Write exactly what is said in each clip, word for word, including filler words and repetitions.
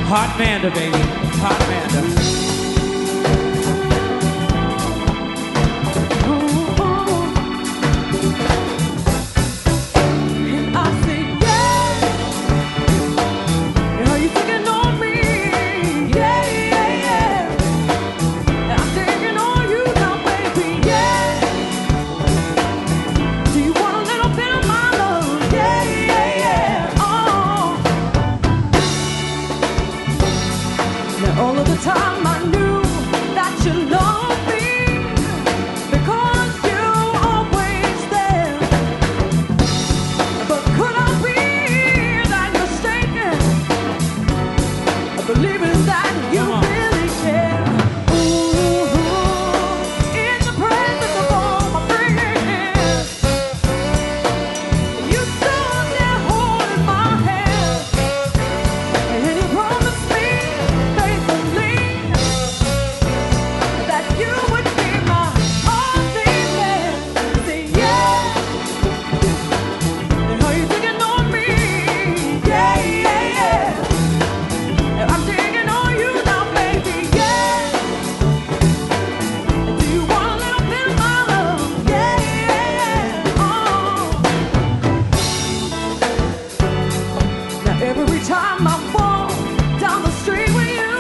Hot Manda, baby. Hot Manda. All of the time I knew that you loved me because you're always there. But could I be that mistaken, believing that you really care? Ooh, in the presence of all my friends, you stood there holding my hand, and you promised me you would be my only man. Say yeah. And how you digging on me? Yeah, yeah, yeah. And I'm digging on you now, baby. Yeah. And do you want a little bit of my love? Yeah, yeah, yeah. Oh. Now every time I walk down the street with you,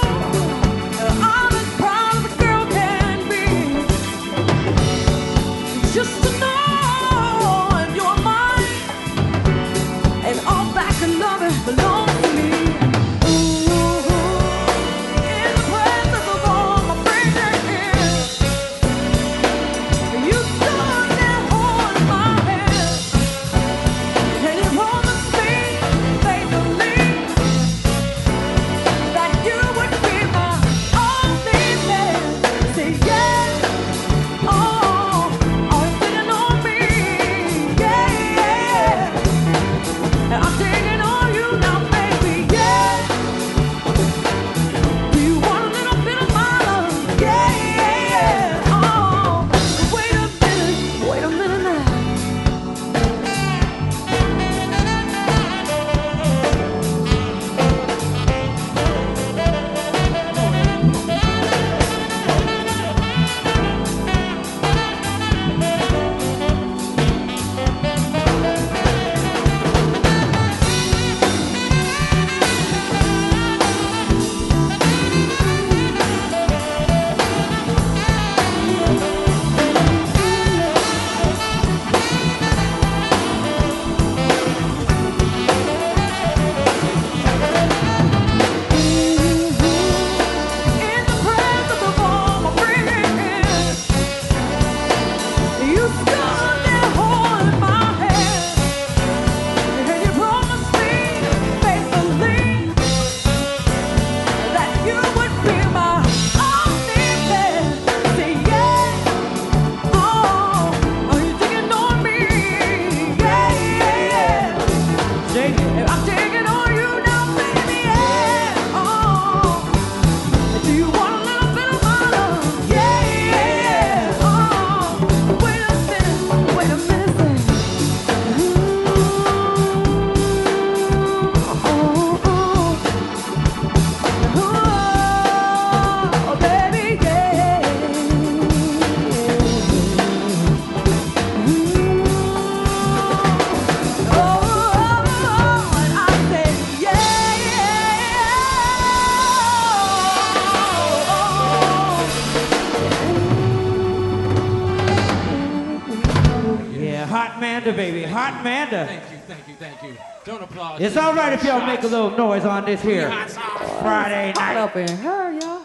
just to know you're mine, and all that can love it belongs to me. Ooh, in the presence of all my friends, you stood there holding my hand, and you promised me faithfully that you would be my only man. Say yeah, oh. I'm digging on you now, baby, yeah. Do you want a little bit of my love? Yeah, yeah, yeah. Oh, wait a minute, wait a minute now. I'm digging on you now, baby, yeah. Oh, do you want a little bit of my love? Yeah, yeah, yeah. Oh, wait a minute, wait a minute. Ooh, oh, oh, oh, oh, baby, yeah. Ooh, oh. Hot Manda, baby. Hot Manda. Thank you, thank you, thank you. Don't applaud. It's all right if y'all make a little noise on this here Friday Friday night. Up in her, y'all.